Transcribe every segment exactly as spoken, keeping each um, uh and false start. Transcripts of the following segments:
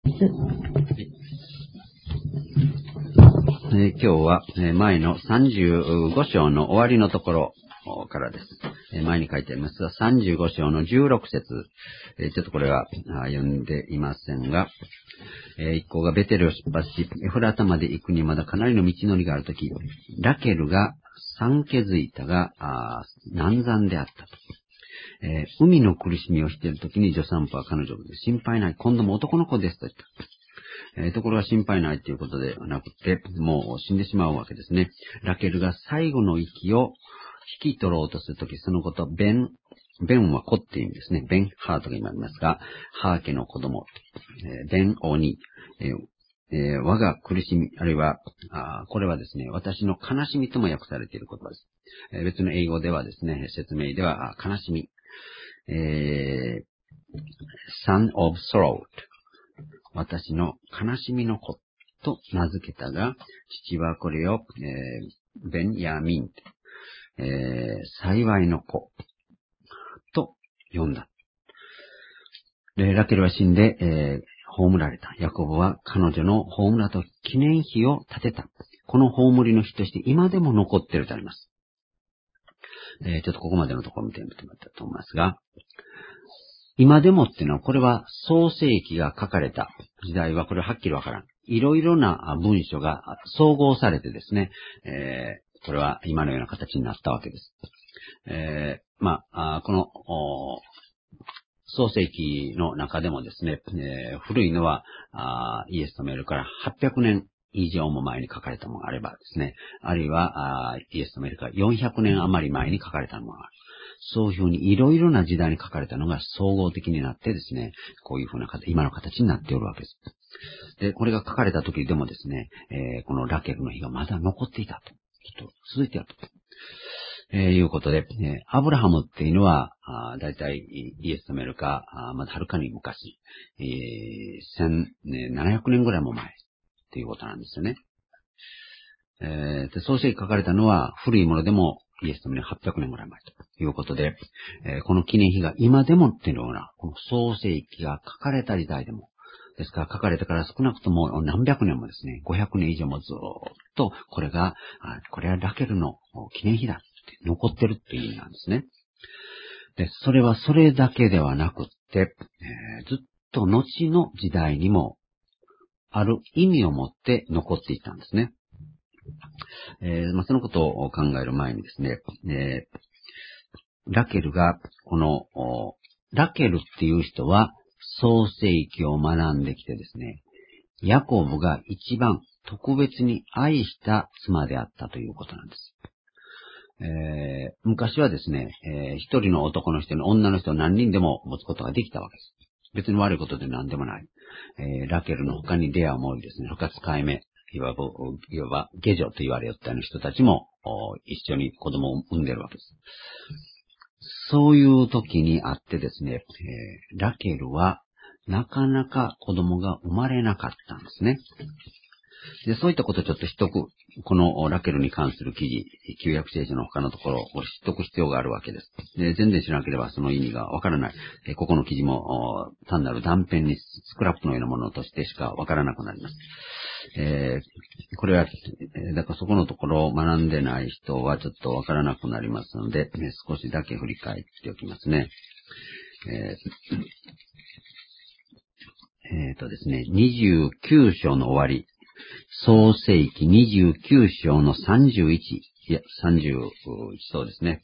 えー今日は、えー前のさんじゅうご章の終わりのところからです。えー前に書いてありますが、さんじゅうご章のじゅうろく節、えーちょっとこれはあ読んでいませんが、えー一行がベテルを出発し、エフラタまで行くにまだかなりの道のりがあるとき、ラケルが産気づいたが、あー難産であったと。えー海の苦しみをしているときに助産婦は彼女で心配ない、今度も男の子ですと言った。えーところが心配ないということではなくて、もう死んでしまうわけですね。ラケルが最後の息を引き取ろうとするとき、そのこと、ベン、ベンは子っていう意味ですね。ベンハーと言いますが、ハー家の子供、えーベンオニ、えーえー我が苦しみ、あるいは、あこれはですね、私の悲しみとも訳されている言葉です。えー別の英語ではですね、説明では、あ悲しみ、えー、son of sorrow、私の悲しみの子と名付けたが、父はこれを、えー、ベンヤミン、えー、幸いの子と呼んだ。でラケルは死んで、えー、葬られた。ヤコブは彼女の葬らと記念碑を建てた。この葬りの碑として今でも残っているとあります。えー、ちょっとここまでのところを見てみてもらったと思いますが、今でもっていうのは、これは創世記が書かれた時代は、これははっきりわからん。いろいろな文書が総合されてですね、えー、これは今のような形になったわけです。えー、まあ、この、創世記の中でもですね、えー、古いのはイエスとメールからはっぴゃくねん以上も前に書かれたものがあればですね、あるいはイエスとメールからよんひゃくねん余り前に書かれたものがある。そういうふうにいろいろな時代に書かれたのが総合的になってですね、こういうふうな形、今の形になっておるわけです。で、これが書かれた時でもですね、えー、このラケルの日がまだ残っていたと。ちょっと続いてあると。えー、いうことで、えー、アブラハムっていうのは、だいたいイエスとメルか、あまだはるかに昔、えー、せんななひゃくねんぐらいも前っていうことなんですよね。えー、で創世記書かれたのは古いものでもイエスとメルはっぴゃくねんぐらい前ということで、えー、この記念碑が今でもっていうのは、この創世記が書かれた時代でも、ですから書かれてから少なくとも何百年もですね、ごひゃくねん以上もずっと、これが、これはラケルの記念碑だって残ってるっていう意味なんですね。で、それはそれだけではなくって、えー、ずっと後の時代にも、ある意味を持って残っていたんですね。えーまあ、そのことを考える前にですね、えー、ラケルが、この、ラケルっていう人は、創世記を学んできてですね、ヤコブが一番特別に愛した妻であったということなんです。えー、昔はですね、えー、一人の男の人に女の人を何人でも持つことができたわけです。別に悪いことで何でもない。えー、ラケルの他にレアも多いですね。二使い目、いわば、いわば下女と言われよったような人たちも一緒に子供を産んでるわけです。そういう時にあってですね、えー、ラケルはなかなか子供が生まれなかったんですね。で、そういったことをちょっと知っとく、このラケルに関する記事、旧約聖書の他のところを知っとく必要があるわけです。で、全然知らなければその意味がわからない。えここの記事も単なる断片にスクラップのようなものとしてしかわからなくなります。えー、これは、だからそこのところを学んでない人はちょっとわからなくなりますので、ね、少しだけ振り返っておきますね。えー、えーとですね、にじゅうきゅう章の終わり。創世記にじゅうきゅう章のさんじゅういち、いや、さんじゅういち章ですね。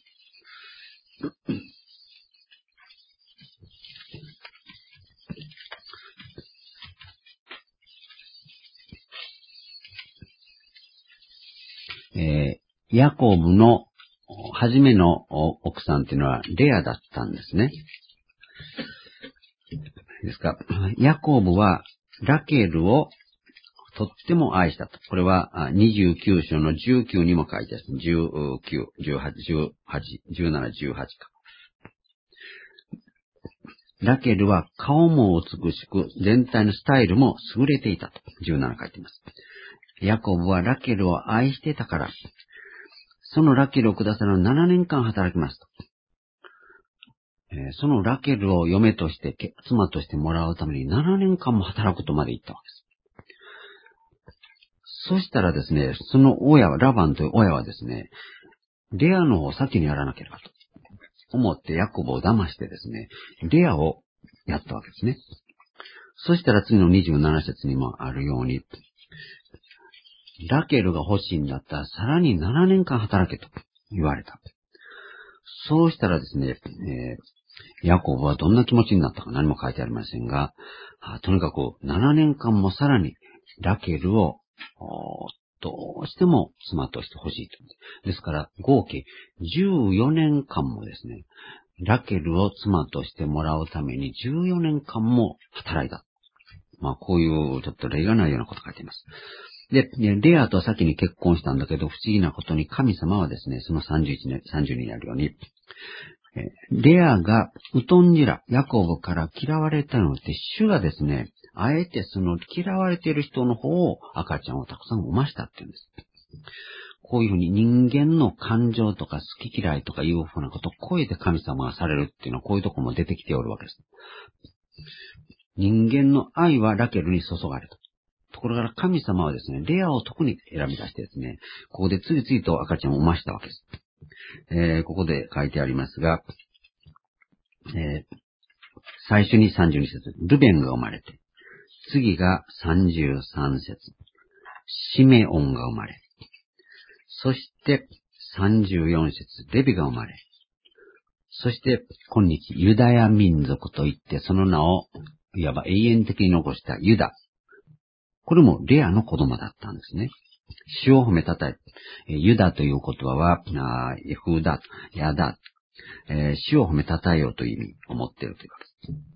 えー、ヤコブの初めの奥さんっていうのはレアだったんですね。ですから、ヤコブはラケルをとっても愛したと。これはにじゅうきゅう章のじゅうきゅうにも書いてある。じゅうきゅう、じゅうはち、じゅうはち、じゅうなな、じゅうはちか。ラケルは顔も美しく、全体のスタイルも優れていたと。じゅうなな書いています。ヤコブはラケルを愛してたから、そのラケルをくださるななねんかん働きますと。 えー、そのラケルを嫁として、妻としてもらうためにななねんかんも働くとまで言ったわけです。そしたらですね、その親は、ラバンという親はですね、レアの方を先にやらなければと思ってヤコブを騙してですね、レアをやったわけですね。そしたら次のにじゅうなな節にもあるように、ラケルが欲しいんだったらさらにななねんかん働けと言われた。そうしたらですね、えー、ヤコブはどんな気持ちになったか何も書いてありませんが、とにかくななねんかんもさらにラケルをどうしても妻として欲しいと。ですから合計じゅうよねんかんもですね、ラケルを妻としてもらうためにじゅうよねんかんも働いた。まあこういうちょっと例がないようなこと書いています。で、レアとは先に結婚したんだけど、不思議なことに神様はですね、そのさんじゅういちねん、さんじゅうににあるように、レアがウトンジラ、ヤコブから嫌われたので、主がですね、あえてその嫌われている人の方を赤ちゃんをたくさん産ましたって言うんです。こういうふうに人間の感情とか好き嫌いとかいうふうなことを超えて神様がされるっていうのはこういうところも出てきておるわけです。人間の愛はラケルに注がれた。ところが神様はですね、レアを特に選び出してですね、ここで次々と赤ちゃんを産ましたわけです。えー、ここで書いてありますが、えー、最初にさんじゅうに節、ルベンが生まれて、次がさんじゅうさん節、シメオンが生まれ、そしてさんじゅうよん節、レビが生まれ、そして今日ユダヤ民族といってその名をいわば永遠的に残したユダ。これもレアの子供だったんですね。主を褒めたたえ、ユダという言葉は、エフダ、ヤダ、えー、主を褒めたたえようという意味を持っているということ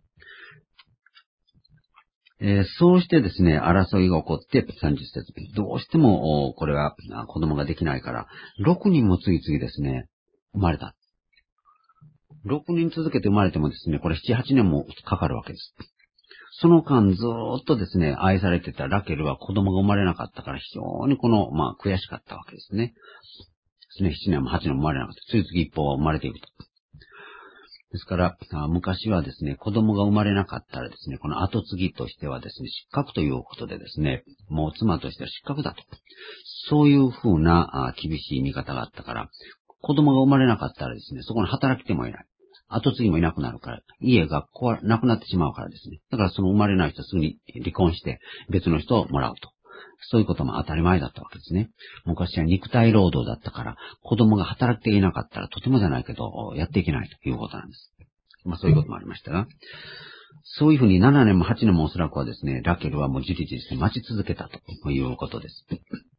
です。えー、そうしてですね、争いが起こってさんじゅっ節、どうしてもこれは子供ができないから、ろくにんも次々ですね、生まれた。ろくにん続けて生まれてもですね、これなな、はちねんもかかるわけです。その間ずーっとですね、愛されてたラケルは子供が生まれなかったから非常にこの、まあ悔しかったわけですね。ですね、ななねんもはちねんも生まれなかった。次々一歩生まれていくと。ですから、昔はですね、子供が生まれなかったらですね、この後継ぎとしてはですね、失格ということでですね、もう妻としては失格だと。そういうふうな厳しい見方があったから、子供が生まれなかったらですね、そこに働き手もいない。後継ぎもいなくなるから、家が壊なくなってしまうからですね。だからその生まれない人はすぐに離婚して別の人をもらうと。そういうことも当たり前だったわけですね。昔は肉体労働だったから、子供が働いていなかったらとてもじゃないけど、やっていけないということなんです。まあそういうこともありましたが、そういうふうにななねんもはちねんもおそらくはですね、ラケルはもうじりじりして待ち続けたということです。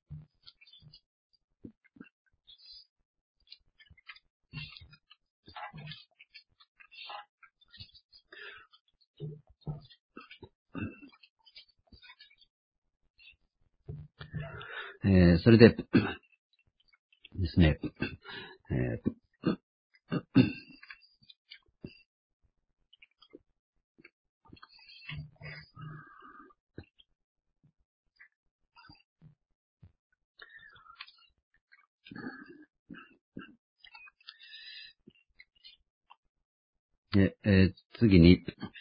えー、それでですね、えーえー、次に、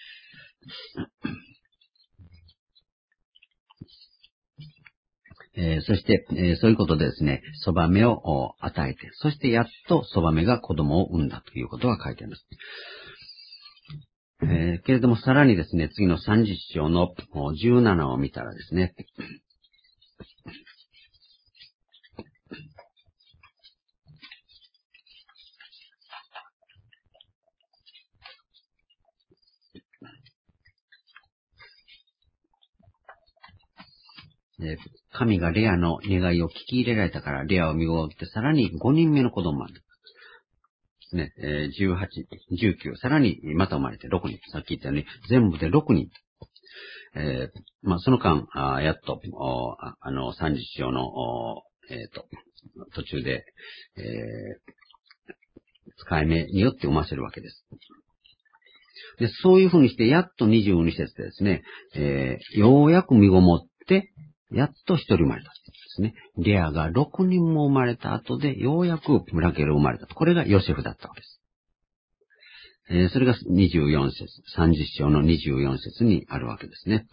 えー、そして、えー、そういうことでですね、そばめを与えて、そしてやっとそばめが子供を産んだということが書いてあります。えー、けれどもさらにですね、次のさんじゅっ章のじゅうななを見たらですね、えー、神がレアの願いを聞き入れられたから、レアを見終わって、さらにごにんめの子供がですね、えー、じゅうはち、じゅうきゅう、さらにまた生まれてろくにん。さっき言ったように、全部でろくにん。えー、まあ、その間、あやっと、ああの、さんじゅっ章の、えっ、ー、と、途中で、えー、使い目によって生ませるわけです。で、そういうふうにして、やっとにじゅうに節でですね、えー、ようやく身ごもって、やっと一人生まれた。ですね。レアがろくにんも生まれた後で、ようやくラケル生まれたと。これがヨセフだったわけです。 えー、それがにじゅうよん節、さんじゅっ章のにじゅうよん節にあるわけですね。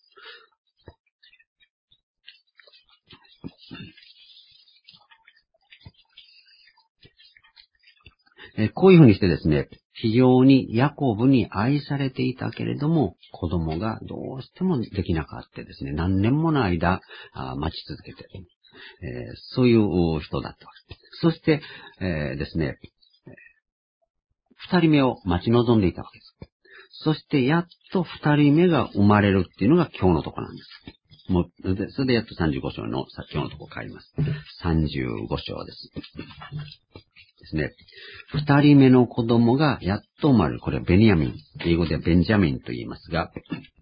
えー、こういうふうにしてですね、非常にヤコブに愛されていたけれども、子供がどうしてもできなかったですね。何年もの間、あ待ち続けて、えー、そういう人だったわけです。そして、えー、ですね、二人目を待ち望んでいたわけです。そしてやっと二人目が生まれるっていうのが今日のところなんです。もう、でそれでやっとさんじゅうご章の、さ今日のところ帰ります。さんじゅうご章です。ですね。二人目の子供がやっと生まれる。これはベニヤミン。英語ではベンジャミンと言いますが、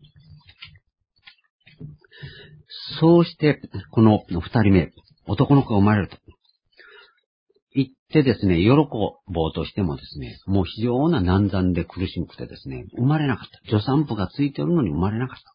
そうして、この二人目、男の子が生まれると。言ってですね、喜ぼうとしてもですね、もう非常な難産で苦しくてですね、生まれなかった。助産婦がついておるのに生まれなかった。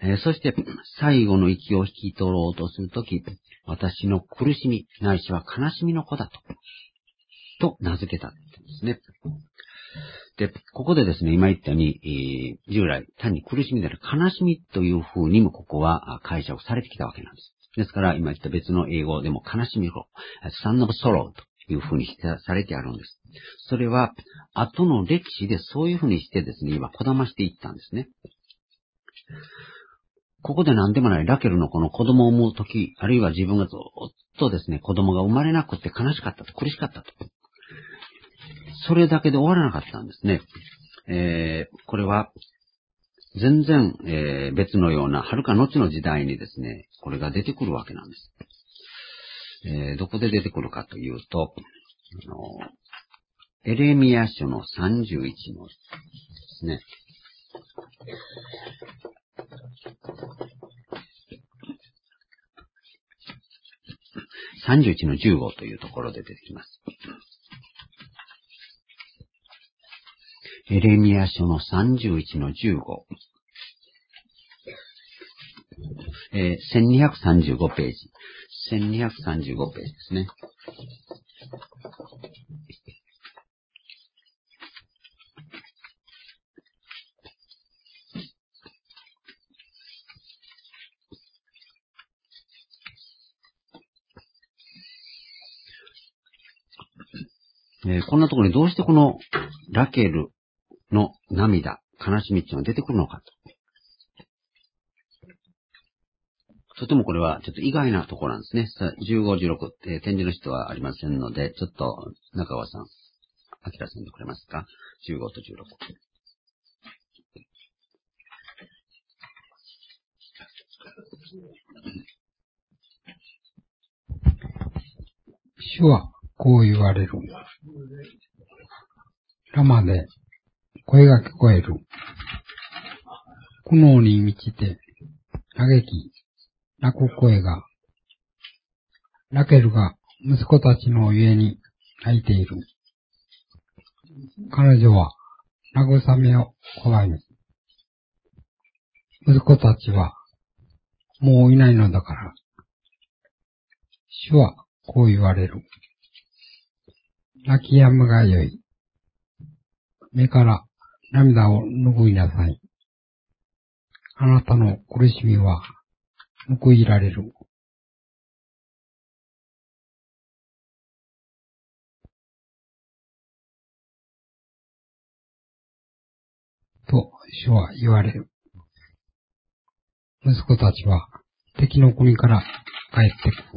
えー、そして、最後の息を引き取ろうとするとき、私の苦しみ、ないしは悲しみの子だと、と名付けたんですね。で、ここでですね、今言ったように、えー、従来、単に苦しみである悲しみという風にもここは解釈されてきたわけなんです。ですから、今言った別の英語でも悲しみを、son of sorrow という風にされてあるんです。それは、後の歴史でそういう風にしてですね、今、こだましていったんですね。ここで何でもないラケルのこの子供を産むとき、あるいは自分がずっとですね、子供が生まれなくて悲しかったと、苦しかったと。それだけで終わらなかったんですね。えー、これは、全然、えー、別のような、遥か後の時代にですね、これが出てくるわけなんです。えー、どこで出てくるかというと、あのエレミヤ書のさんじゅういちのですね、さんじゅういちのじゅうごというところで出てきます。エレミヤ書のさんじゅういちのじゅうご。えー、せんにひゃくさんじゅうごページ。せんにひゃくさんじゅうごページですね。えー、こんなところにどうしてこのラケルの涙、悲しみっていうのが出てくるのかと。とてもこれはちょっと意外なところなんですね。じゅうご、じゅうろく、えー、展示の人はありませんので、ちょっと中川さん、明らさんでくれますか ?じゅうご とじゅうろく。 主はこう言われる。ラマで声が聞こえる。苦悩に満ちて嘆き、泣く声が。ラケルが息子たちの家に泣いている。彼女は慰めを拒み、息子たちはもういないのだから。主はこう言われる。泣き止むがよい。目から涙を拭いなさい。あなたの苦しみは報いられる。と主は言われる。息子たちは敵の国から帰ってくる。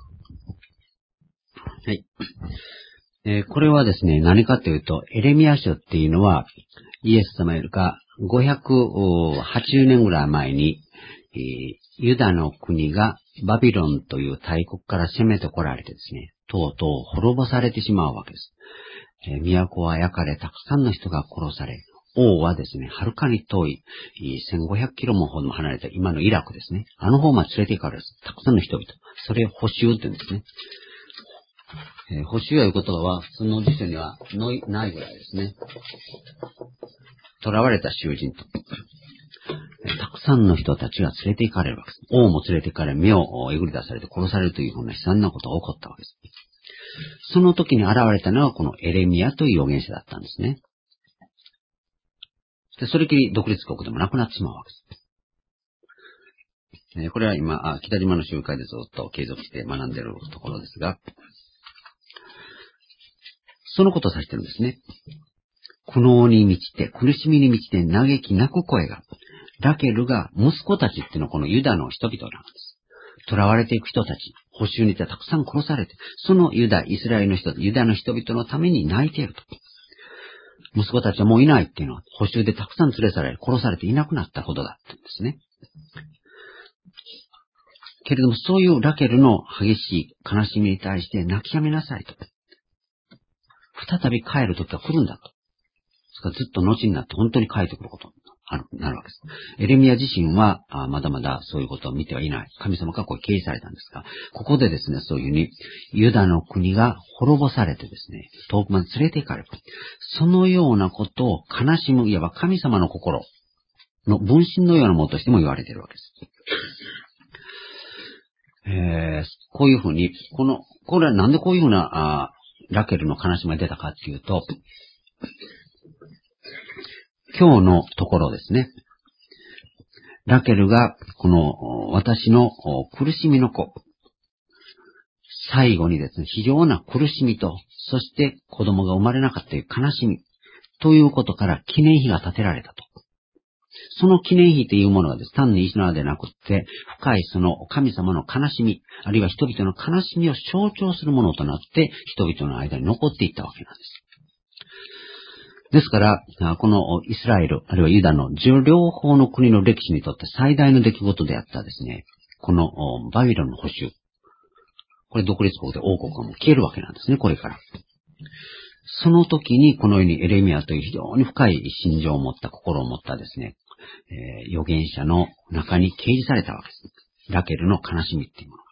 はい。えー、これはですね、何かというと、エレミヤ書っていうのは、イエス様よりかごひゃくはちじゅうねんぐらい前に、えー、ユダの国がバビロンという大国から攻めてこられてですね、とうとう滅ぼされてしまうわけです。えー、都は焼かれ、たくさんの人が殺され、王はですね、はるかに遠い、せんごひゃくキロもほども離れた今のイラクですね。あの方まで連れて行かれる。たくさんの人々。それを捕囚って言うんですね。えー、捕囚ということは、その辞書にはないぐらいですね。囚われた囚人と。たくさんの人たちが連れて行かれるわけです。王も連れて行かれ、目をえぐり出されて殺されるというような悲惨なことが起こったわけです。 その時に現れたのはこのエレミアという預言者だったんですね。で、それきり独立国でもなくなってしまうわけです。えー、これは今、北島の集会でずっと継続して学んでいるところですが、そのことを指してるんですね。苦悩に満ちて、苦しみに満ちて嘆き泣く声が、ラケルが息子たちっていうのはこのユダの人々なんです。囚われていく人たち、捕囚にてたくさん殺されて、そのユダ、イスラエルの人、ユダの人々のために泣いていると。息子たちはもういないっていうのは、捕囚でたくさん連れ去られ、殺されていなくなったほどだったんですね。けれども、そういうラケルの激しい悲しみに対して泣き止めなさいと。再び帰る時が来るんだと。それからずっと後になって本当に帰ってくることになるわけです。エレミア自身はあまだまだそういうことを見てはいない。神様からこう掲示されたんですが、ここでですね、そういうふうにユダの国が滅ぼされてですね、遠くまで連れて行かれる。そのようなことを悲しむ、いわば神様の心の分身のようなものとしても言われているわけです。えー、こういうふうに、この、これはなんでこういうふうな、あラケルの悲しみが出たかっていうと、今日のところですね。ラケルが、この、私の苦しみの子、最後にですね、非常な苦しみと、そして子供が生まれなかったという悲しみ、ということから記念碑が建てられたと。その記念碑というものがです、単に石の穴でなくって、深いその神様の悲しみ、あるいは人々の悲しみを象徴するものとなって、人々の間に残っていったわけなんです。ですから、このイスラエル、あるいはユダの両方の国の歴史にとって最大の出来事であったですね、このバビロンの捕囚。これ独立国で王国がもう消えるわけなんですね、これから。その時にこのようにエレミアという非常に深い心情を持った、心を持ったですね、えー、預言者の中に掲示されたわけです。ラケルの悲しみっていうも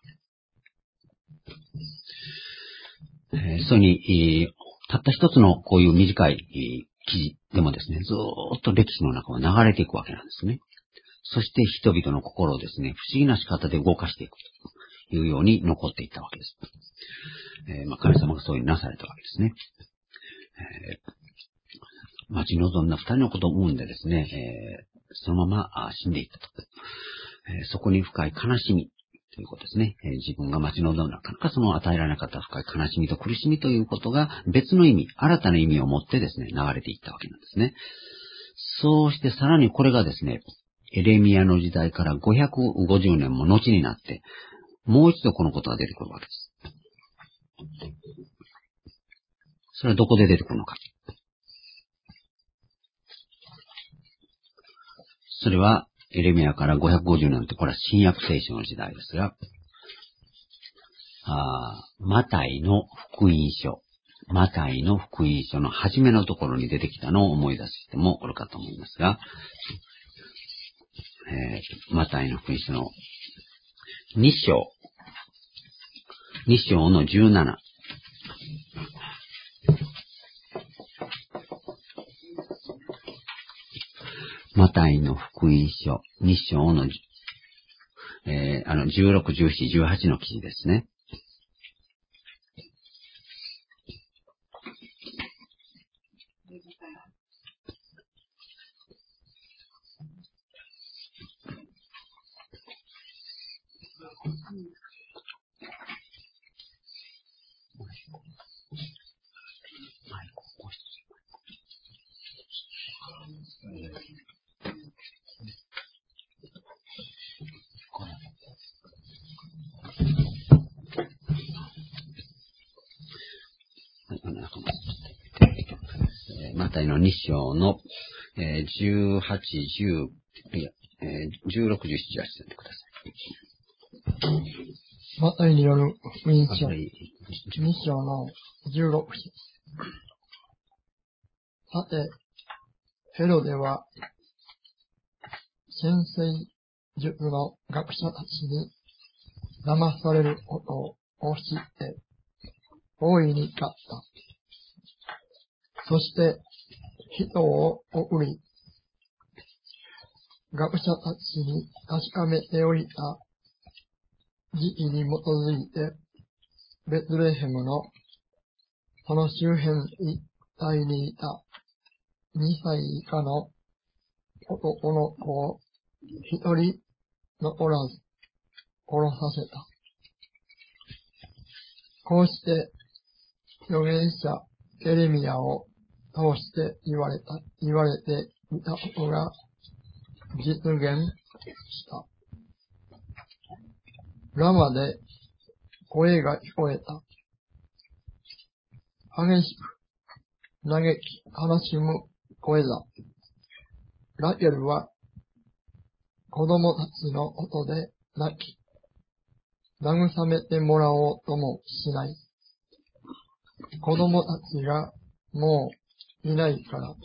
のが。えー、それに、えー、たった一つのこういう短い、えー記事でもですね、ずーっと歴史の中を流れていくわけなんですね。そして人々の心をですね、不思議な仕方で動かしていくというように残っていったわけです。えーまあ、神様がそういうなされたわけですね。えー、待ち望んだ二人の子供を産んでですね、えー、そのまま死んでいったと。えー、そこに深い悲しみということですね。えー、自分が待ち望んだなかなかその与えられなかった深い悲しみと苦しみということが別の意味、新たな意味を持ってですね、流れていったわけなんですね。そうしてさらにこれがですね、エレミアの時代からごひゃくごじゅうねんも後になって、もう一度このことが出てくるわけです。それはどこで出てくるのか。それはエレミアからごひゃくごじゅうねんって、これは新約聖書の時代ですが、あマタイの福音書、マタイの福音書の初めのところに出てきたのを思い出してもおるかと思いますが、えー、マタイの福音書のに章、に章のじゅうなな。マタイの福音書に章の、えー、あのじゅうろく、じゅうなな、じゅうはちの記事ですね。マタイのに章の、えー、じゅうはち、じゅう、いや、えー、じゅうろく、じゅうなな、じゅうはち読んでください。 マタイによる福音書に章のじゅうろく節。さて、ヘロデは先生術の学者たちに騙されることを知って大いに怒った。そして人を送り、学者たちに確かめておいた時期に基づいてベツレヘムのその周辺一帯にいたにさい以下の男の子を一人残らず殺させた。こうして預言者エレミヤを通して言われた、言われていたことが実現した。ラマで声が聞こえた。激しく嘆き悲しむ声だ。ラケルは子供たちのことで泣き、慰めてもらおうともしない。子供たちがもういないから。 はい。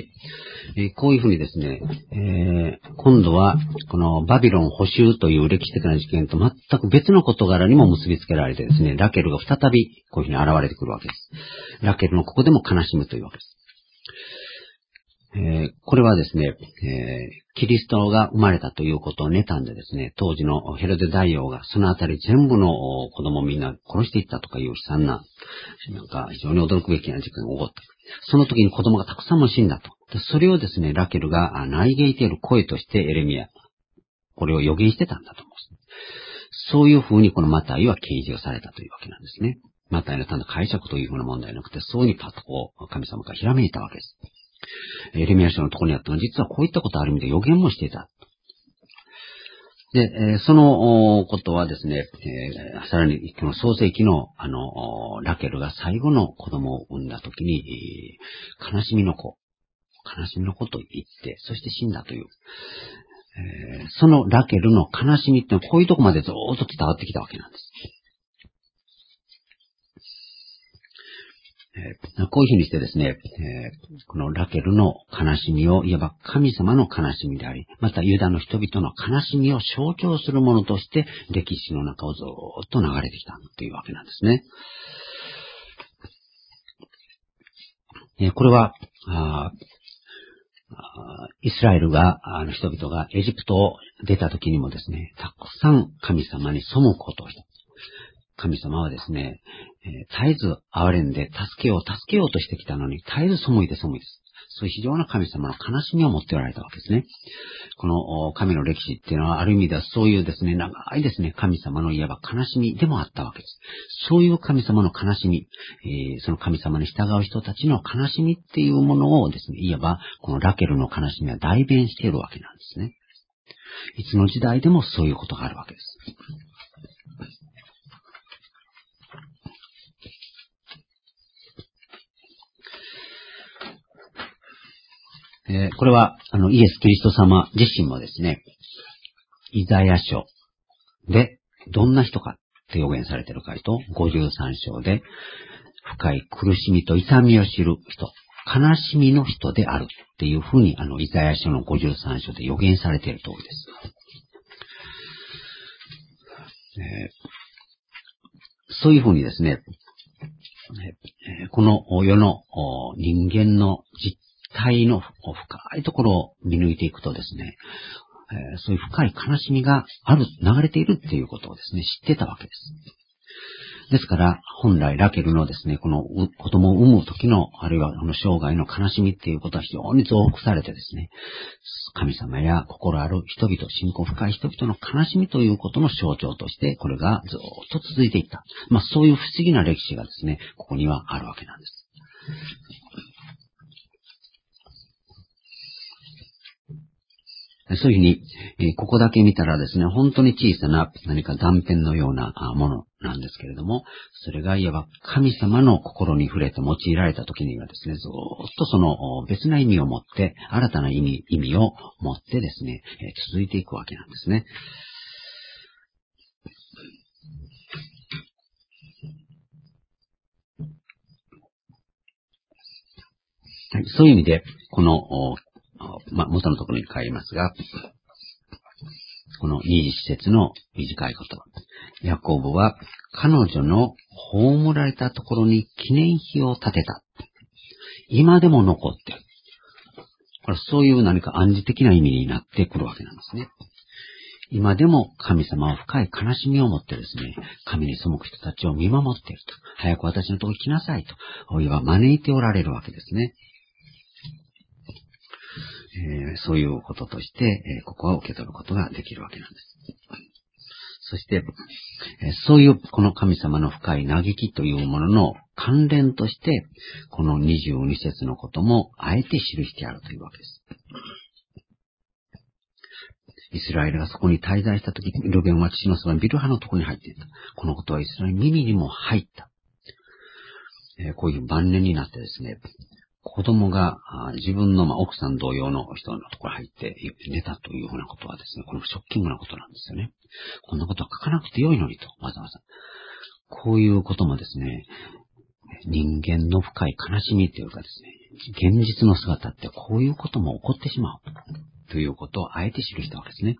えーこういうふうにですね、えー今度は、このバビロン捕囚という歴史的な事件と全く別の事柄にも結びつけられてですね、ラケルが再びこういうふうに現れてくるわけです。ラケルのここでも悲しむというわけです。えーこれはですね、えーキリストが生まれたということを妬んでですね、当時のヘロデ大王がそのあたり全部の子供をみんな殺していったとかいう悲惨な、なんか非常に驚くべきな事件が起こった。その時に子供がたくさんも死んだと。でそれをですね、ラケルが嘆いている声としてエレミヤ、これを予言してたんだと思うんです。そういうふうにこのマタイは掲示をされたというわけなんですね。マタイの単なる解釈というふうな問題なくて、そういうふうにパッとこう、神様がひらめいたわけです。エレミヤ書のところにあったのは、実はこういったことある意味で予言もしていた。で、えーそのことはですね、えーさらにこの創世記のあの、ラケルが最後の子供を産んだときに、えー悲しみの子、悲しみの子と言って、そして死んだという、えーそのラケルの悲しみってのはこういうところまでずーっと伝わってきたわけなんです。えーこういうふうにしてですね、えーこのラケルの悲しみをいわば神様の悲しみであり、またユダの人々の悲しみを象徴するものとして歴史の中をずーっと流れてきたというわけなんですね。えーこれはああイスラエルが、あの人々がエジプトを出た時にもですね、たくさん神様に背くことをした。神様はですね、えー絶えず憐れんで助けよう、助けようとしてきたのに、絶えず背いて背いて、そういう非常な神様の悲しみを持っておられたわけですね。この神の歴史っていうのは、ある意味ではそういうですね、長いですね、神様のいわば悲しみでもあったわけです。そういう神様の悲しみ、えーその神様に従う人たちの悲しみっていうものをですね、いわばこのラケルの悲しみは代弁しているわけなんですね。いつの時代でもそういうことがあるわけです。えーこれは、あの、イエス・キリスト様自身もですね、イザヤ書で、どんな人かって予言されているかと、ごじゅうさん章で、深い苦しみと痛みを知る人、悲しみの人であるっていうふうに、あの、イザヤ書のごじゅうさん章で予言されている通りです。えーそういうふうにですね、えーこの世の人間の実態の深いところを見抜いていくとですね、えーそういう深い悲しみがある、流れているっていうことをですね、知ってたわけです。ですから、本来ラケルのですね、この子供を産む時の、あるいはこの生涯の悲しみっていうことは非常に増幅されてですね、神様や心ある人々、信仰深い人々の悲しみということの象徴として、これがずっと続いていった。まあそういう不思議な歴史がですね、ここにはあるわけなんです。そういうふうに、えーここだけ見たらですね、本当に小さな何か断片のようなものなんですけれども、それがいわば神様の心に触れて用いられた時にはですね、ずっとその別な意味を持って、新たな意味、意味を持ってですね、えー続いていくわけなんですね。はい、そういう意味で、この、まあ、元のところに帰りますが、このにじ節の短いこと。ヤコブは彼女の葬られたところに記念碑を建てた。今でも残っている。これそういう何か暗示的な意味になってくるわけなんですね。 今でも神様は深い悲しみを持ってですね、神に背く人たちを見守っていると。早く私のところに来なさいと。おいは招いておられるわけですね。えー、そういうこととして、えー、ここは受け取ることができるわけなんです。そして、えー、そういうこの神様の深い嘆きというものの関連として、このにじゅうに節のこともあえて記してあるというわけです。イスラエルがそこに滞在したとき、ルベンは父のそばにビルハのところに入っていた。このことはイスラエル耳にも入った。えー、こういう晩年になってですね、子供が自分の、まあ、奥さん同様の人のところに入って寝たというようなことはですね、これショッキングなことなんですよね。こんなことは書かなくてよいのにと、わざわざ。こういうこともですね、人間の深い悲しみというかですね、現実の姿ってこういうことも起こってしまうということをあえて記したわけですね。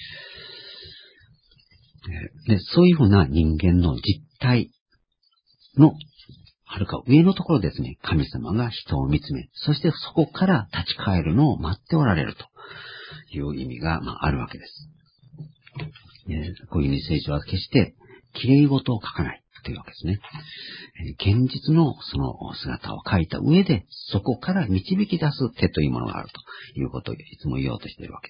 で、そういうふうな人間の実態のはるか上のところですね、神様が人を見つめ、そしてそこから立ち返るのを待っておられるという意味が、まあ、あるわけです。こういうふうに聖書は決して綺麗事を書かないというわけですね。現実のその姿を書いた上で、そこから導き出す手というものがあるということをいつも言おうとしているわけです。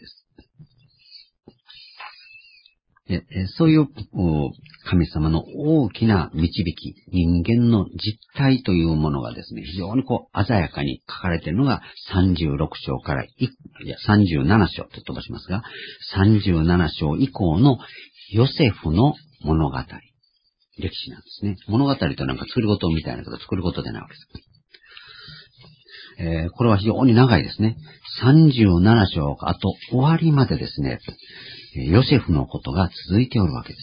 でそういう神様の大きな導き、人間の実態というものがですね、非常にこう鮮やかに書かれているのがさんじゅうろく章からい、いやさんじゅうなな章と飛ばしますが、さんじゅうなな章以降のヨセフの物語、歴史なんですね。物語となんか作ることみたいなこと作ることでないわけです。えー、これは非常に長いですね。さんじゅうなな章あと終わりまでですね、ヨセフのことが続いておるわけです。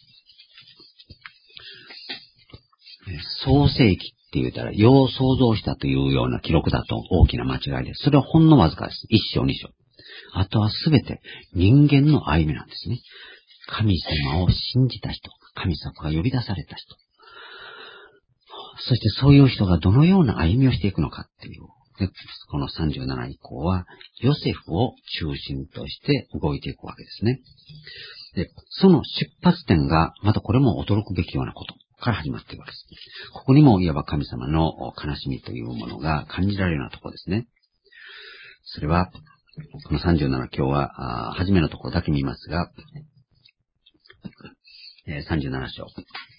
創世記って言ったら、世を創造したというような記録だと大きな間違いです。それはほんのわずかです。一章二章。あとはすべて人間の歩みなんですね。神様を信じた人、神様が呼び出された人。そしてそういう人がどのような歩みをしていくのかっていう。でこのさんじゅうなな以降は、ヨセフを中心として動いていくわけですね。で、その出発点が、またこれも驚くべきようなことから始まっているわけです。ここにもいわば神様の悲しみというものが感じられるようなところですね。それは、このさんじゅうなな、今日は、初めのところだけ見ますが、さんじゅうなな章。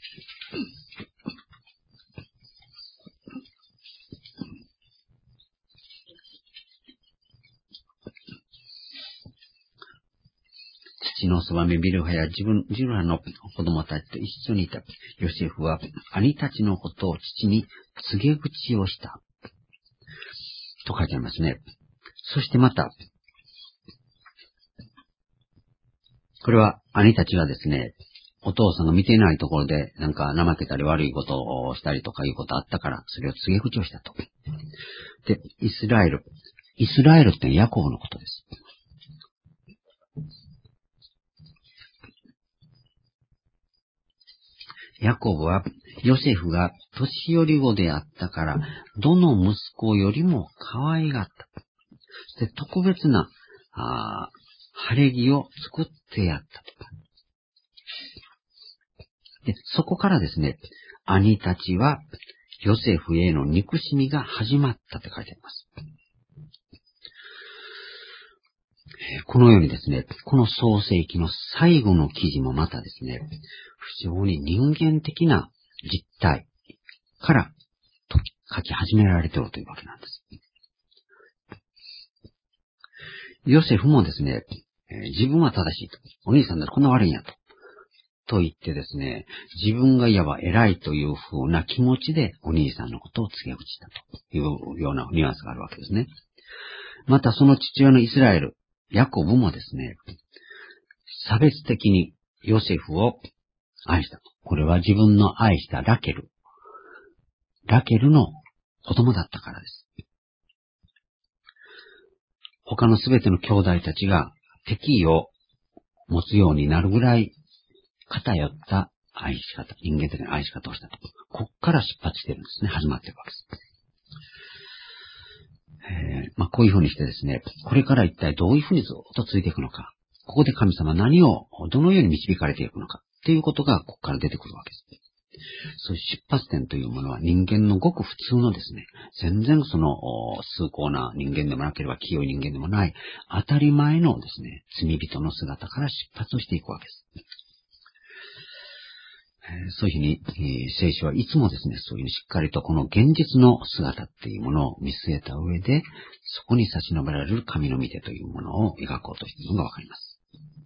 父のそばめビルハや自分、ジルハの子供たちと一緒にいたヨセフは兄たちのことを父に告げ口をした。と書いてありますね。そしてまた、これは兄たちがですね、お父さんが見ていないところでなんか怠けたり悪いことをしたりとかいうことあったから、それを告げ口をしたと。で、イスラエル。イスラエルってヤコブのことです。ヤコブはヨセフが年寄り子であったから、どの息子よりも可愛がった。で、特別な、あ晴れ着を作ってやったとか。で、そこからですね、兄たちはヨセフへの憎しみが始まったって書いてあります。このようにですね、この創世記の最後の記事もまたですね、非常に人間的な実態から書き始められているというわけなんです。ヨセフもですね、自分は正しいと。お兄さんだとこんな悪いんやと。と言ってですね、自分がいわば偉いという風な気持ちでお兄さんのことを告げ口したというようなニュアンスがあるわけですね。またその父親のイスラエル、ヤコブもですね、差別的にヨセフを愛したと。これは自分の愛したラケル。ラケルの子供だったからです。他のすべての兄弟たちが敵意を持つようになるぐらい偏った愛し方、人間的な愛し方をしたと。ここから出発してるんですね。始まってるわけです。えー、まあこういうふうにしてですね、これから一体どういうふうにずっと続いていくのか。 ここで神様は何を、どのように導かれていくのかっていうことがここから出てくるわけです。そういう出発点というものは人間のごく普通のですね、全然その崇高な人間でもなければ清い人間でもない当たり前のですね、罪人の姿から出発をしていくわけです。そういうふうに、えー、聖書はいつもですね、そういうしっかりとこの現実の姿っていうものを見据えた上で、そこに差し伸べられる神の御手というものを描こうとしているのがわかります。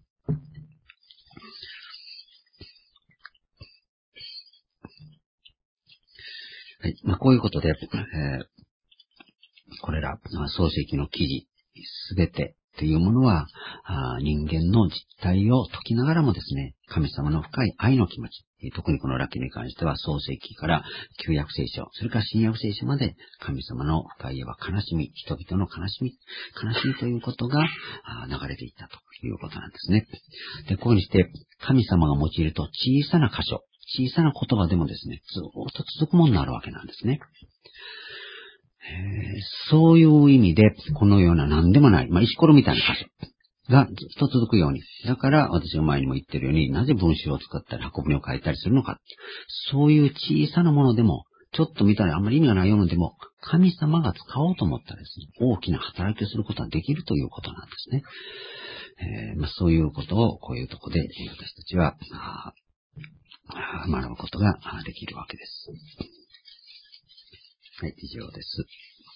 はい。まあ、こういうことで、えー、これら、創世記の記事、すべてというものは、人間の実態を解きながらもですね、神様の深い愛の気持ち、特にこのラッキーに関しては創世記から旧約聖書、それから新約聖書まで神様の深いは悲しみ、人々の悲しみ、悲しみということが流れていったということなんですね。で、こういうふうにして神様が用いると小さな箇所、小さな言葉でもですね、ずっと続くものになるわけなんですね。えー、そういう意味で、このような何でもない、まあ、石ころみたいな箇所がずっと続くように。だから私が前にも言ってるように、なぜ文章を作ったり箱舟を書いたりするのか。そういう小さなものでも、ちょっと見たらあんまり意味がないようなのでも、神様が使おうと思ったらですね、大きな働きをすることができるということなんですね。えーまあ、そういうことをこういうところで私たちは学ぶことができるわけです。はい、以上です。